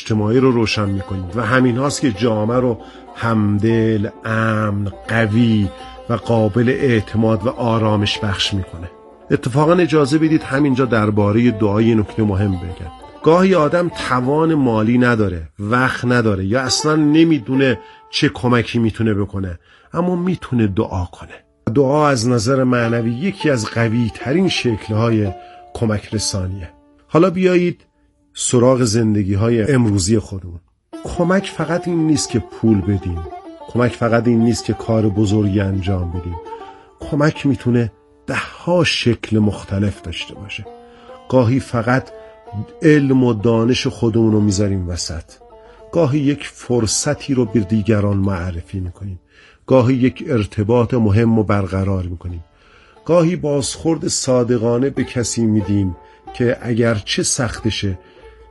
اجتماعی رو روشن میکنید و همین هاست که جامعه رو همدل، امن، قوی و قابل اعتماد و آرامش بخش میکنه. اتفاقا اجازه بدید همینجا درباره دعای نکته مهم بگم. گاهی آدم توان مالی نداره، وقت نداره یا اصلا نمیدونه چه کمکی میتونه بکنه، اما میتونه دعا کنه. دعا از نظر معنوی یکی از قوی ترین شکل‌های کمک رسانیه. حالا بیایید سراغ زندگی‌های امروزی خودمون. کمک فقط این نیست که پول بدیم، کمک فقط این نیست که کار بزرگی انجام بدیم. کمک میتونه 10 شکل مختلف داشته باشه. گاهی فقط علم و دانش خودمون رو میذاریم وسط، گاهی یک فرصتی رو به دیگران معرفی میکنیم، گاهی یک ارتباط مهم رو برقرار میکنیم، گاهی بازخورد صادقانه به کسی میدیم که اگر چه سختشه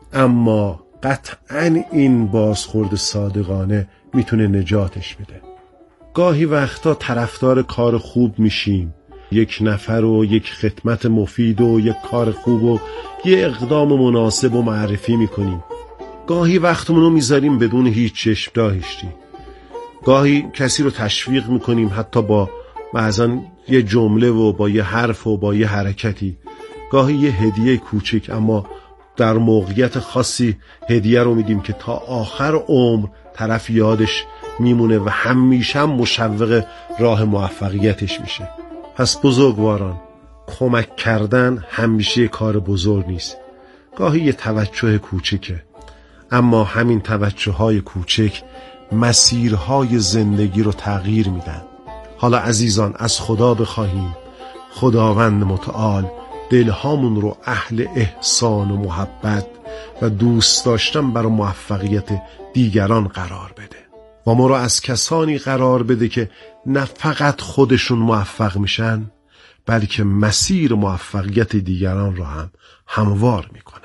اما قطعاً این بازخورد صادقانه میتونه نجاتش بده. گاهی وقتا طرفدار کار خوب میشیم، یک نفر و یک خدمت مفید و یک کار خوب و یک اقدام مناسب و معرفی میکنیم. گاهی وقتمون رو میذاریم بدون هیچ چشم داشتی. گاهی کسی رو تشویق میکنیم حتی با بعضن یه جمله و با یه حرف و با یه حرکتی. گاهی یه هدیه کوچک اما در موقعیت خاصی هدیه رو میدیم که تا آخر عمر طرف یادش میمونه و همیشه هم مشوق راه موفقیتش میشه. پس بزرگواران، کمک کردن همیشه کار بزرگ نیست. گاهی یه توجه کوچکه، اما همین توجه‌های کوچک مسیرهای زندگی رو تغییر میدن. حالا عزیزان از خدا بخواهیم خداوند متعال دلهامون رو اهل احسان و محبت و دوست داشتن برای موفقیت دیگران قرار بده و ما رو از کسانی قرار بده که نه فقط خودشون موفق میشن بلکه مسیر موفقیت دیگران رو هم هموار میکنند.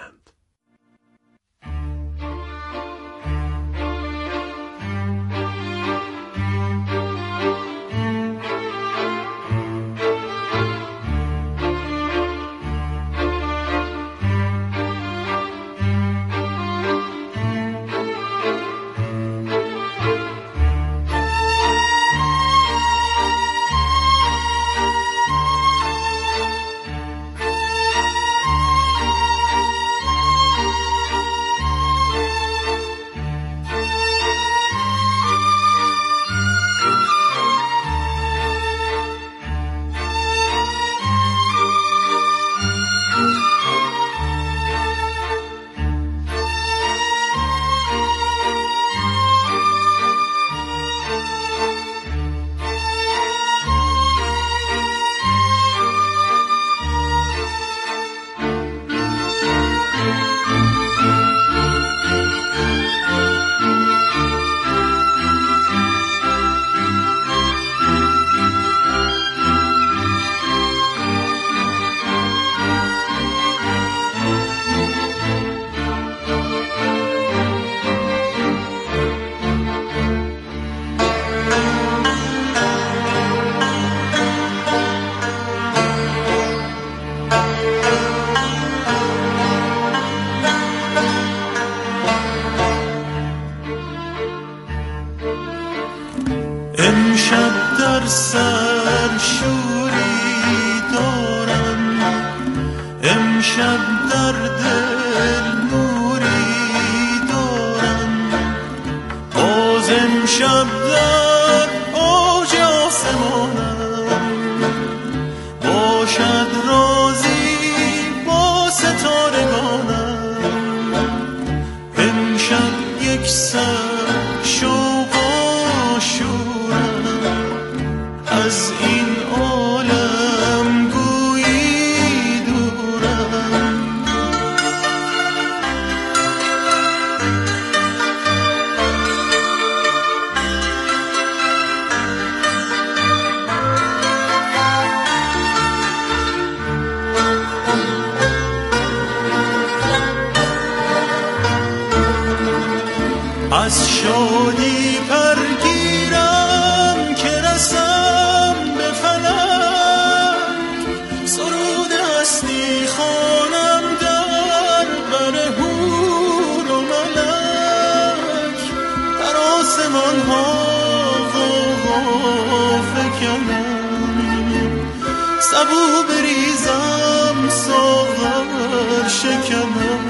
امشب در سر شوری دارم، امشب در دل نوری دارم، باز امشب در اوج آسمانم، باشد رازی با ستارگانم، امشب یک سر شوق و شورم، از این عالم گویی دورم. از شادی پرگیرم که رسم به فلک، سرود هستی خوانم در بر حور و ملک. زمانها فکنم سبو بریزم ساغر شکنم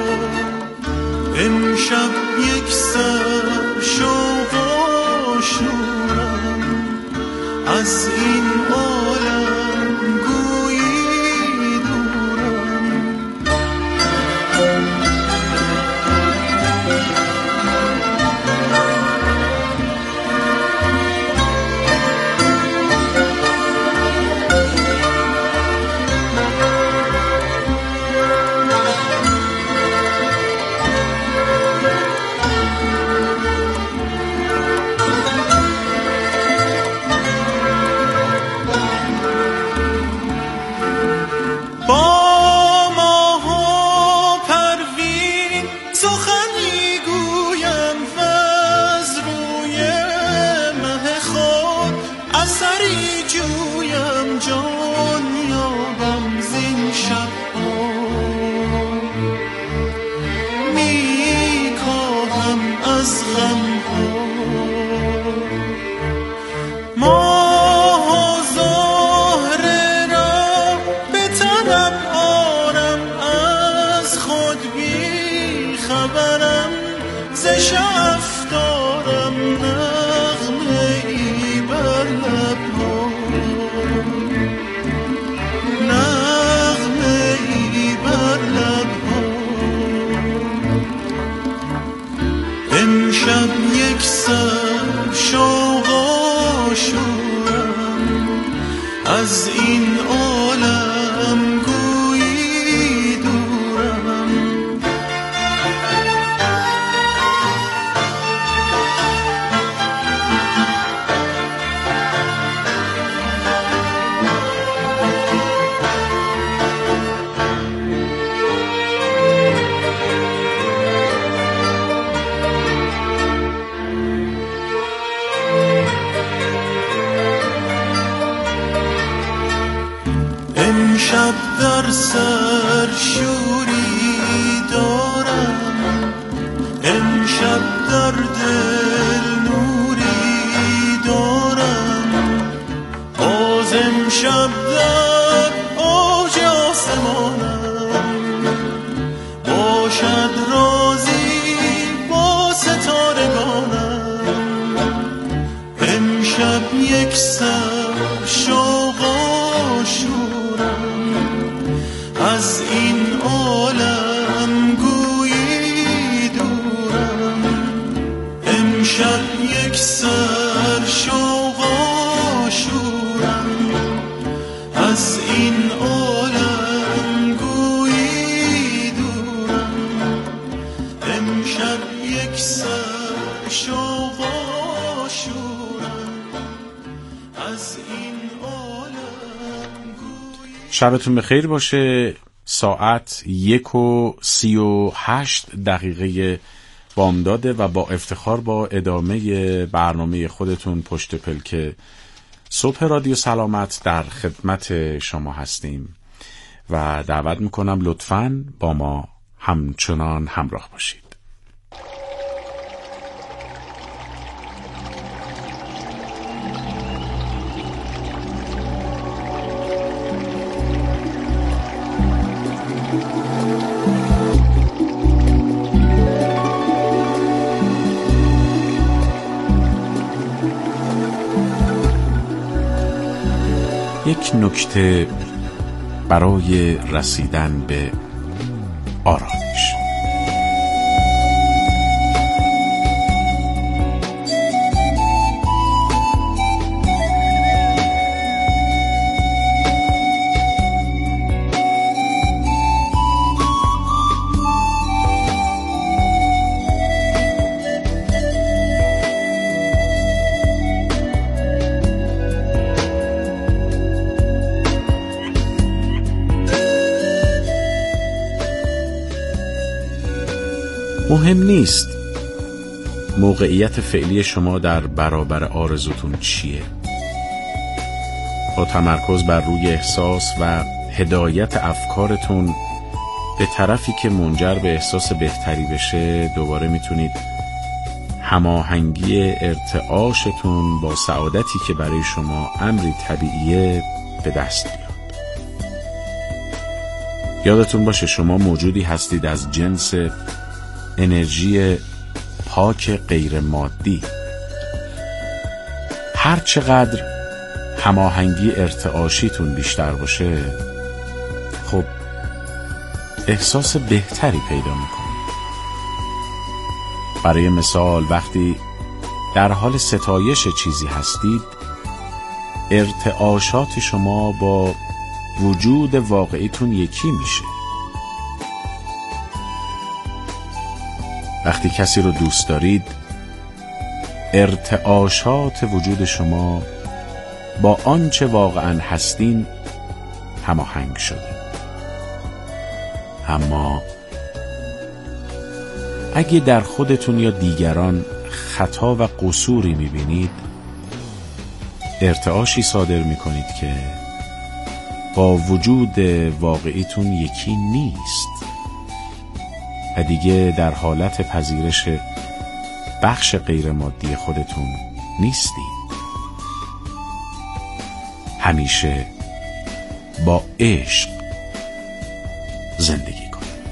امشب یک سر شوق و شورم از این عالم گویی دورم از این عالم گویی دورم امشب در سر شوری دارم امشب در دل نوری دارم باز امشب در اوج آسمانم باشد رازی با ستارگانم امشب یک سر شوق و شورم از این عالم گویی دورم امشب یک سر شوق و شورم از این عالم گویی دورم امشب یک سر شوق و شورم از این شبتون بخیر باشه. ساعت 1:38 بامداده و با افتخار با ادامه برنامه خودتون پشت پلک صبح رادیو سلامت در خدمت شما هستیم و دعوت میکنم لطفاً با ما همچنان همراه باشید. یک نکته برای رسیدن به آرامش. مهم نیست موقعیت فعلی شما در برابر آرزوتون چیه. با تمرکز بر روی احساس و هدایت افکارتون به طرفی که منجر به احساس بهتری بشه دوباره میتونید هماهنگی ارتعاشتون با سعادتی که برای شما امری طبیعیه به دست بیاد. یادتون باشه شما موجودی هستید از جنس انرژی پاک غیر مادی. هر چقدر هماهنگی ارتعاشیتون بیشتر باشه، خب احساس بهتری پیدا میکنید. برای مثال وقتی در حال ستایش چیزی هستید، ارتعاشات شما با وجود واقعیتون یکی میشه. وقتی کسی رو دوست دارید، ارتعاشات وجود شما با آنچه واقعا هستین هماهنگ شده. اما اگه در خودتون یا دیگران خطا و قصوری میبینید، ارتعاشی صادر میکنید که با وجود واقعیتون یکی نیست و دیگه در حالت پذیرش بخش غیر مادی خودتون نیستید. همیشه با عشق زندگی کنید.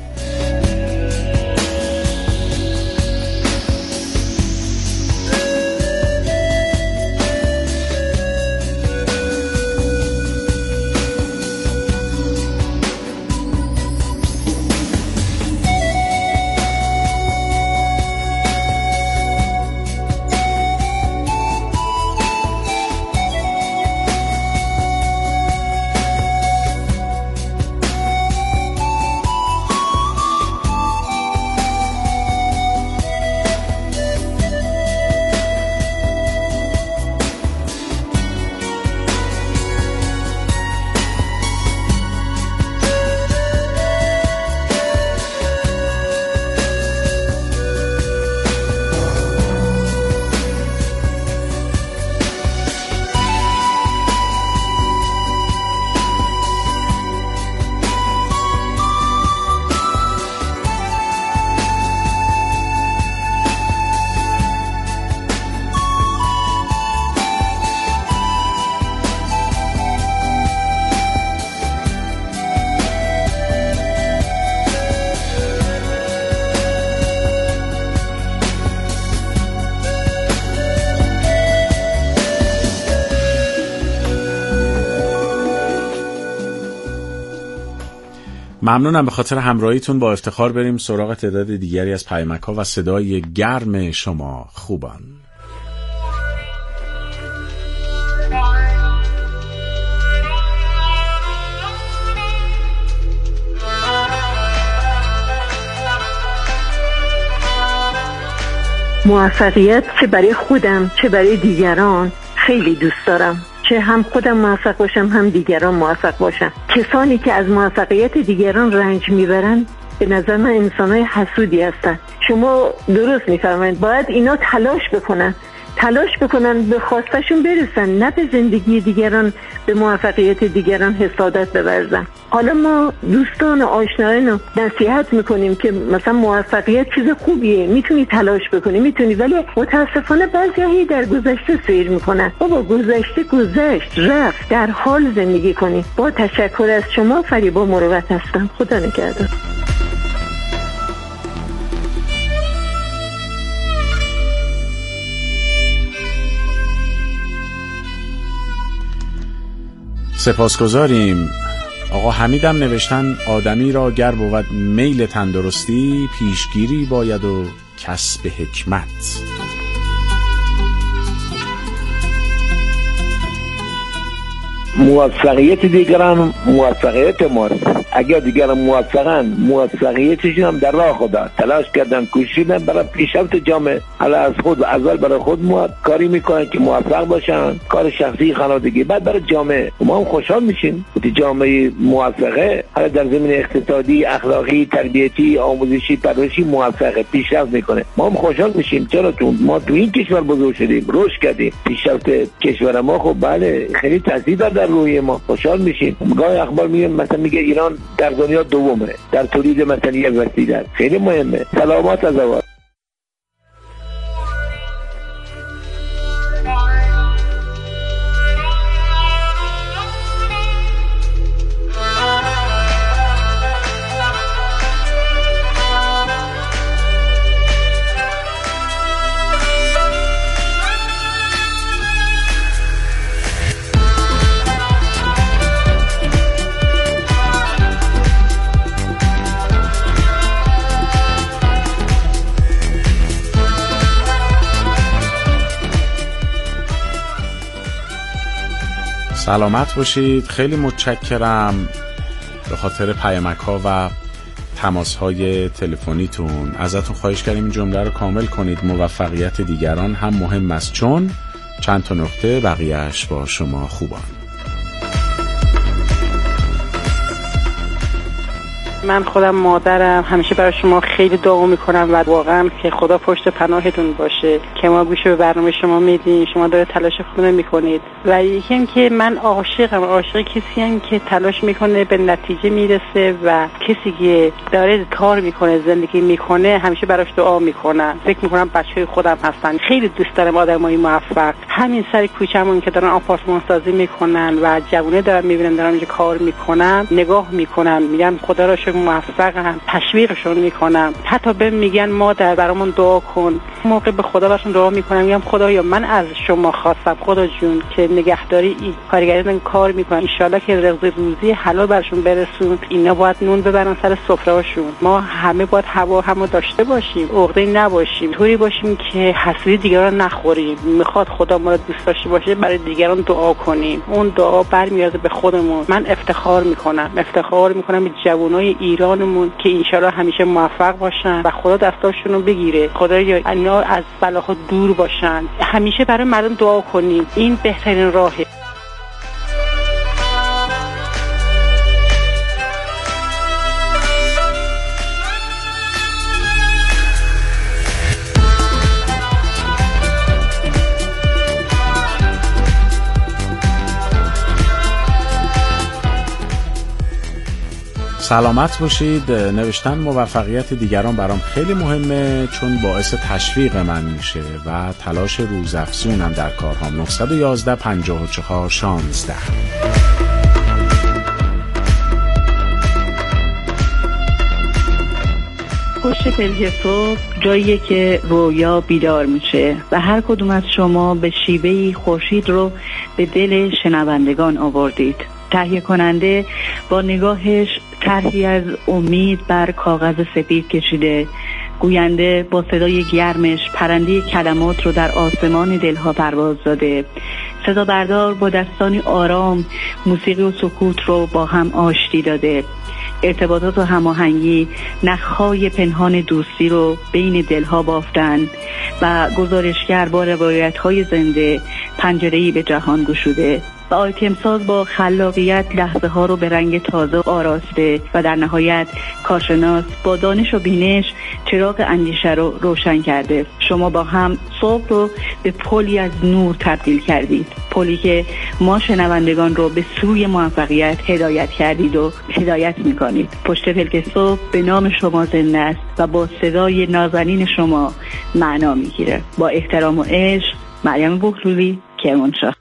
ممنونم به خاطر همراهیتون. با افتخار بریم سراغ تعداد دیگری از پیامک‌ها و صدای گرم شما خوبان. موفقیت چه برای خودم چه برای دیگران خیلی دوست دارم، چه هم خودم موفق باشم هم دیگران موفق باشم. کسانی که از موفقیت دیگران رنج میبرن به نظر من انسان‌های حسودی هستن. شما درست میفرمایید، باید اینا تلاش بکنن به خواستشون برسن، نه به زندگی دیگران، به موفقیت دیگران حسادت بورزن. حالا ما دوستان و آشنایان رو نصیحت میکنیم که مثلا موفقیت چیز خوبیه، میتونی تلاش بکنی، میتونی، ولی متاسفانه بعضی در گذشته سیر میکنن. بابا گذشته گذشت رفت، در حال زندگی کنی. با تشکر از شما. فریبا مروت هستم. خدا نگهدار. سپاسگزاریم. آقا حمیدم نوشتن آدمی را گر بود میل تندرستی، پیشگیری باید و کسب حکمت. موفقیت دیگران موفقیت ماست. اگر دیگران موفقن، موفقیتشون هم در راه خدا تلاش کردن، کوشیدن برای پیشرفت جامعه. حالا از خود اول برای خود کاری میکنن که موفق باشن، کار شخصی، خانوادگی، بعد برای جامعه. ما هم خوشحال میشیم که جامعه موفقه، حالا در زمینه اقتصادی، اخلاقی، تربیتی، آموزشی، پرورشی موفقه، پیشرفت میکنه. ما هم خوشحال میشیم. چرا؟ ما تو این کشور بزرگ شدیم، رشد کردیم. پیشرفت کشور ما خب بله خیلی تاثیر داره در روی ما. خوشحال میشیم. گاهی اخبار مثلا میگه ایران در دنیا دومه در تولید مثلا یک وسیله. خیلی مهمه. سلامات از اول. سلامت باشید. خیلی متشکرم به خاطر پیامک‌ها و تماس‌های تلفنیتون. ازتون خواهش کردیم این جمله رو کامل کنید: موفقیت دیگران هم مهم است چون چند تا نقطه بقیه‌اش با شما خوبان. من خودم مادرم، همیشه برای شما خیلی دعا میکنم و واقعا که خدا پشت پناهتون باشه که ما گوش به برنامه شما میدیم، شما داره تلاش خودتون میکنید. و یکی هم که من عاشق کسی هم که تلاش میکنه به نتیجه میرسه و کسی که داره کار میکنه، زندگی میکنه، همیشه براش دعا میکنم. فکر میکنم بچه‌های خودم هستن. خیلی دوست دارم آدمای موفق. همین سر کوچه‌مون که دارن آپارتمان سازی میکنن و جوونه دارن میبینن دارن اینجا کار میکنن، نگاه میکنن، میگن خدا را موفقم، تشویقشون میکنم. حتی بهم میگن مادر برامون دعا کن. موقع به خدا براشون دعا میکنم، میگم خدایا من از شما خواستم خدا جون که نگهداری این کارگران کار میکنن، ان شاءالله که رزق روزی حلال براشون برسون. اینا باید نون ببرن سر سفره‌شون. ما همه باید هوا همو داشته باشیم، عقده‌ای نباشیم، طوری باشیم که حسودی دیگران نخوریم. میخواد خدا ما رو دوست داشته باشه، برای دیگران دعا کنیم. اون دعا برمیاد به خودمون. من افتخار میکنم به جوانای ایرانمون که انشالله همیشه موفق باشن و خدا دستاشون رو بگیره. خدایا اینا از بلاها دور باشن. همیشه برای مردم دعا کنیم، این بهترین راهه. سلامت باشید. نوشتن موفقیت دیگران برام خیلی مهمه چون باعث تشویق من میشه و تلاش روزافزونم در کارهام. 911 54 16. پشت پلک صبح جاییه که رویا بیدار میشه و هر کدوم از شما به شیوهی خورشید رو به دل شنوندگان آوردید. تهیه کننده با نگاهش طرحی از امید بر کاغذ سفید کشیده، گوینده با صدای گرمش پرنده کلمات رو در آسمان دلها پرواز داده، صدا بردار با دستانی آرام موسیقی و سکوت رو با هم آشتی داده، ارتباطات و هماهنگی نخهای پنهان دوستی رو بین دلها بافتن و گزارشگر با روایت‌های زنده پنجره‌ای به جهان گشوده و آیتم ساز با خلاقیت لحظه ها رو به رنگ تازه آراسته و در نهایت کارشناس با دانش و بینش چراغ اندیشه رو روشن کرده. شما با هم صبح رو به پلی از نور تبدیل کردید، پلی که ما شنوندگان رو به سوی موفقیت هدایت کردید و هدایت میکنید. پشت پلک صبح به نام شما زنده است و با صدای نازنین شما معنا میگیره. با احترام و عشق، مریم بوخلولی، کرمانشاه.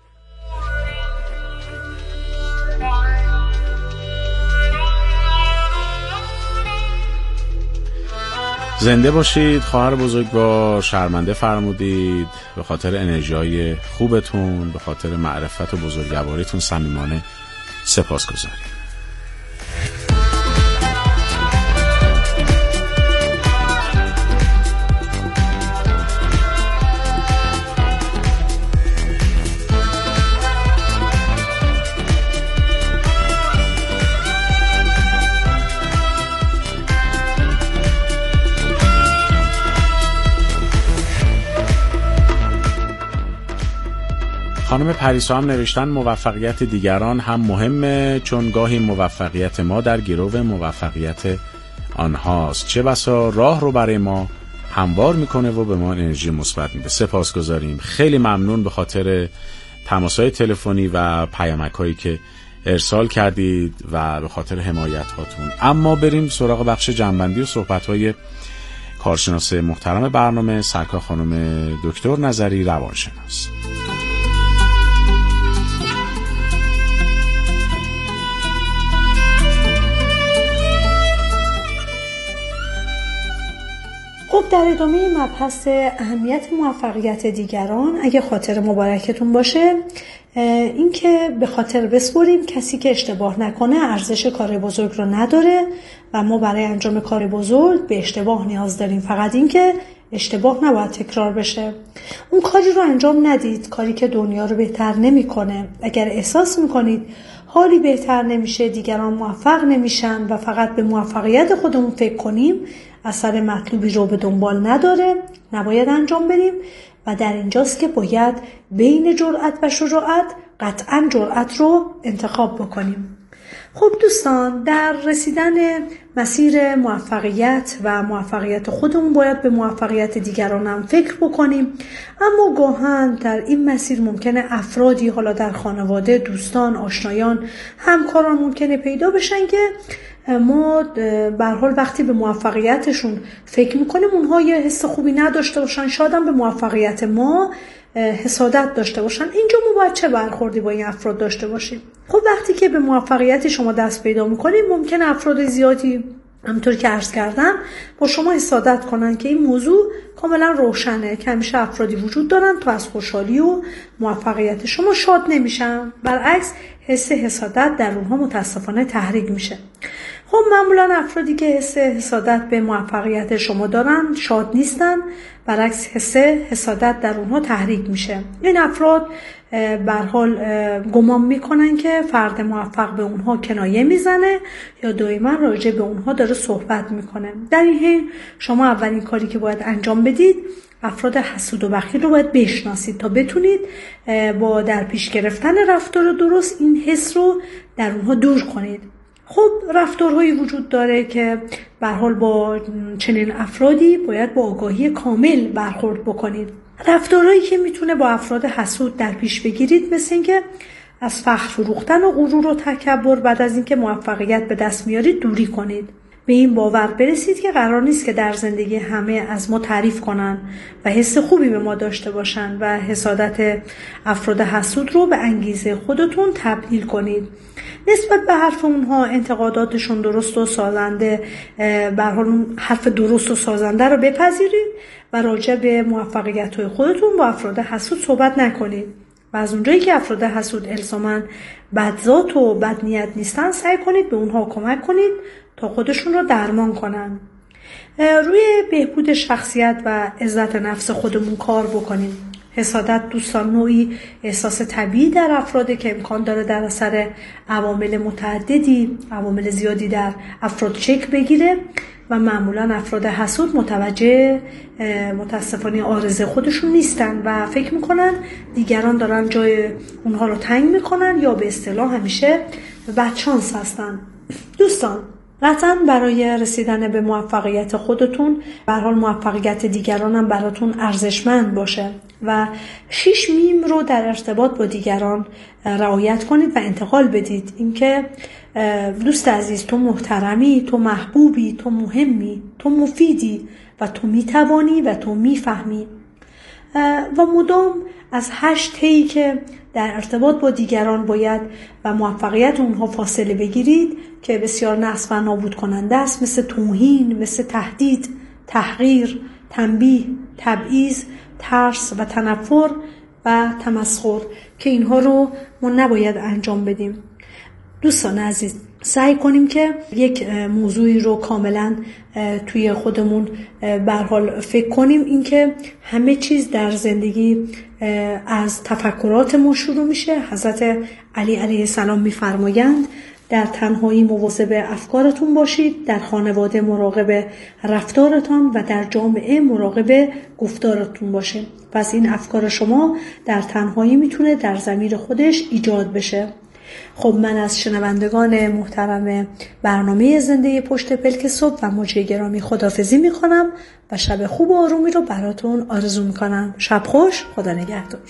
زنده باشید. خواهر بزرگوار، شرمنده فرمودید. به خاطر انرژی‌های خوبتون، به خاطر معرفت و بزرگواریتون صمیمانه سپاسگزاریم. خانم پریسا هم نوشتن موفقیت دیگران هم مهمه چون گاهی موفقیت ما در گرو موفقیت آنهاست. چه بسا راه رو برای ما هموار میکنه و به ما انرژی مثبت میده. سپاسگزاریم. خیلی ممنون به خاطر تماس‌های تلفنی و پیامک‌هایی که ارسال کردید و به خاطر حمایت هاتون. اما بریم سراغ بخش جنبندی و صحبت‌های کارشناس محترم برنامه، سرکار خانم دکتر نظری، روانشناس. خب در ادامه مبحث اهمیت موفقیت دیگران، اگه خاطر مبارکتون باشه، این که به خاطر بسپریم کسی که اشتباه نکنه ارزش کار بزرگ رو نداره و ما برای انجام کار بزرگ به اشتباه نیاز داریم. فقط این که اشتباه نباید تکرار بشه. اون کاری رو انجام ندید، کاری که دنیا رو بهتر نمیکنه. اگر احساس میکنید حالی بهتر نمیشه، دیگران موفق نمیشن و فقط به موفقیت خودمون فکر کنیم، اثر مطلوبی رو به دنبال نداره، نباید انجام بدیم. و در اینجاست که باید بین جرأت و شجاعت قطعاً جرأت رو انتخاب بکنیم. خب دوستان، در رسیدن مسیر موفقیت و موفقیت خودمون باید به موفقیت دیگران هم فکر بکنیم، اما گاهن در این مسیر ممکنه افرادی، حالا در خانواده، دوستان، آشنایان، همکاران ممکنه پیدا بشن که ما به هر حال وقتی به موفقیتشون فکر میکنیم اونها یه حس خوبی نداشته باشن، شاید هم به موفقیت ما حسادت داشته باشن. اینجا ما باید چه برخوردی با این افراد داشته باشیم؟ خب وقتی که به موفقیت شما دست پیدا میکنید ممکنه افراد زیادی همونطور که عرض کردم با شما حسادت کنن که این موضوع کاملا روشنه که همیشه افرادی وجود دارن تو از خوشحالی و موفقیت شما شاد نمیشن، برعکس حس حسادت در اونها متاسفانه تحریک میشه. خب معمولا افرادی که حس حسادت به موفقیت شما دارن شاد نیستن، برعکس حس حسادت در اونها تحریک میشه. این افراد به هر حال گمان میکنن که فرد موفق به اونها کنایه میزنه یا دائما راجع به اونها داره صحبت میکنه. در این حین شما اولین کاری که باید انجام بدید افراد حسود و بخیل رو باید بشناسید تا بتونید با در پیش گرفتن رفتار درست این حس رو در اونها دور کنید. خب رفتارهایی وجود داره که به هر حال با چنین افرادی باید با آگاهی کامل برخورد بکنید. رفتارهایی که میتونه با افراد حسود در پیش بگیرید مثل این که از فخر فروختن و غرور و تکبر بعد از اینکه موفقیت به دست میارید دوری کنید. به این باور برسید که قرار نیست که در زندگی همه از ما تعریف کنن و حس خوبی به ما داشته باشن و حسادت افراد حسود رو به انگیزه خودتون تبدیل کنید. نسبت به حرف اونها انتقاداتشون درست و سازنده، به هر حال حرف درست و سازنده رو بپذیرید و راجع به موفقیت‌های خودتون با افراد حسود صحبت نکنید. و از اونجایی که افراد حسود الزاماً بدذات و بدنیت نیستن سعی کنید به اونها کمک کنید تا خودشون رو درمان کنن. روی بهبود شخصیت و عزت نفس خودمون کار بکنیم. حسادت دوستان نوعی احساس طبیعی در افراده که امکان داره در اثر عوامل متعددی، عوامل زیادی در افراد شکل بگیره و معمولا افراد حسود متوجه متاسفانه عارضه خودشون نیستن و فکر میکنن دیگران دارن جای اونها رو تنگ میکنن یا به اصطلاح همیشه بدشانس هستن. دوستان قطعاً برای رسیدن به موفقیت خودتون به هر حال موفقیت دیگران هم براتون ارزشمند باشه و 6 میم رو در ارتباط با دیگران رعایت کنید و انتقال بدید. اینکه دوست عزیز، تو محترمی، تو محبوبی، تو مهمی، تو مفیدی و تو میتوانی و تو میفهمی و مدام از 8 هی که در ارتباط با دیگران باید و موفقیت اونها فاصله بگیرید که بسیار نقص و نابود کننده است، مثل توهین، مثل تهدید، تحقیر، تنبیه، تبعیض، ترس و تنفر و تمسخر که اینها رو ما نباید انجام بدیم. دوستان عزیز، سعی کنیم که یک موضوعی رو کاملا توی خودمون به هر حال فکر کنیم، اینکه همه چیز در زندگی از تفکرات ما شروع میشه. حضرت علی علیه السلام میفرمایند در تنهایی مواظب افکارتون باشید، در خانواده مراقب رفتارتان و در جامعه مراقب گفتارتون باشید. پس این افکار شما در تنهایی میتونه در ضمیر خودش ایجاد بشه. خب من از شنوندگان محترم برنامه زنده پشت پلک صبح و موجی گرامی خداحافظی میکنم و شب خوب و آرومی رو براتون آرزو میکنم. شب خوش، خدا نگهدار.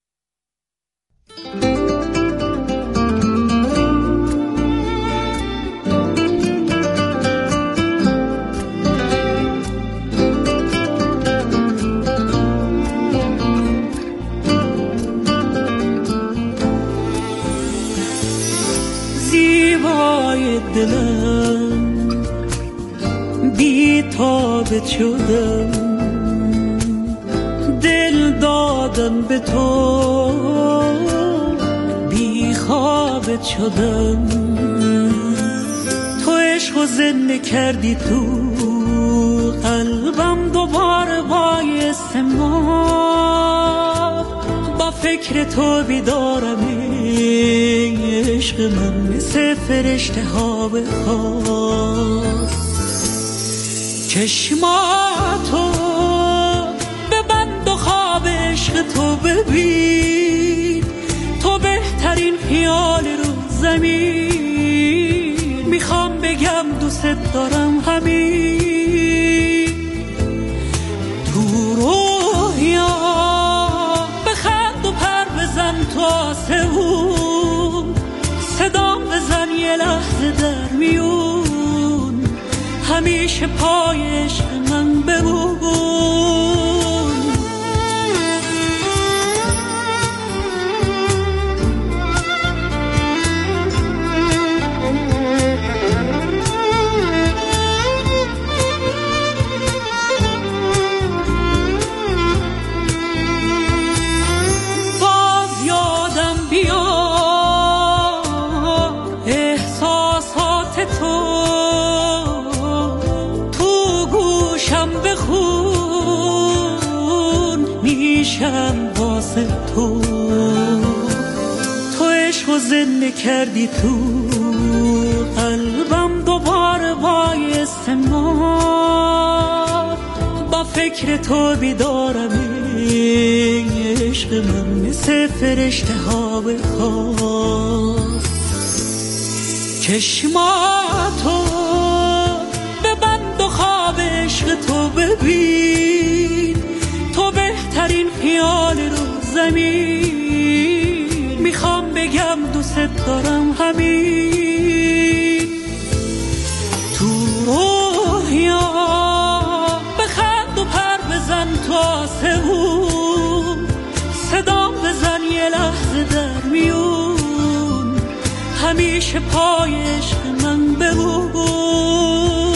دلم بی تابت شدم، دل دادم به تو بی خوابت شدم. تو عشق و زنده کردی تو قلبم دوباره بایست ما با فکر تو بیدارم عشق من مثل فرشته ها به خواب چشماتو ببند و خواب عشق تو ببین تو بهترین خیال رو زمین میخوام بگم دوست دارم همین تو رویا بخند و پر بزن تو آسمون صدام بزن یه لحظه در میون همیشه پای عشق من بمون واسه تو عشق زنده کردی تو قلبم دوباره بایست ما با فکر تو بیدارم عشق من مثل فرشته ها به خواب چشماتو ببند و خواب عشق تو ببین تو بهترین خیال رو زمین میخوام بگم دوست دارم همین تو رویا بخند و پر بزن تو آسمون صدام بزن یه لحظه در میون همیشه پای عشق من بمون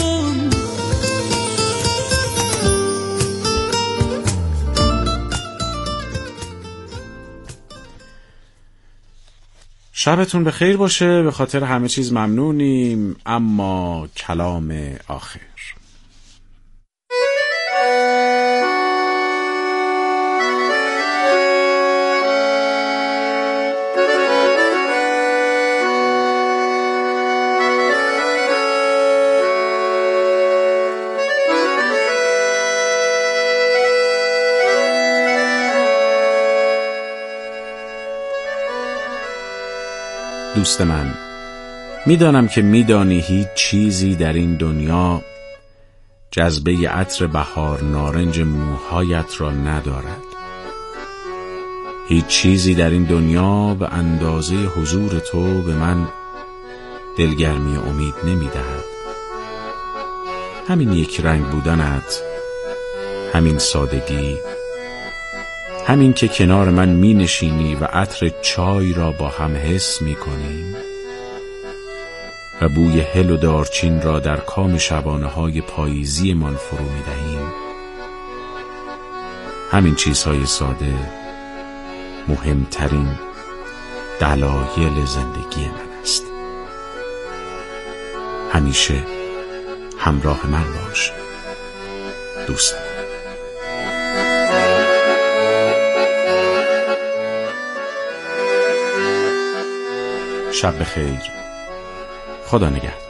شبتون به خیر باشه. به خاطر همه چیز ممنونیم. اما کلام آخر دوست من، میدانم که میدانی هیچ چیزی در این دنیا جذبه عطر بهار نارنج موهایت را ندارد. هیچ چیزی در این دنیا به اندازه حضور تو به من دلگرمی امید نمیدهد. همین یک رنگ بودنت، همین سادگی، همین که کنار من می نشینی و عطر چای را با هم حس می کنیم و بوی هل و دارچین را در کام شبانه های پاییزی من فرو می دهیم. همین چیزهای ساده مهمترین دلایل زندگی من است. همیشه همراه من باش دوستم. شب بخیر. خدا نگهدار.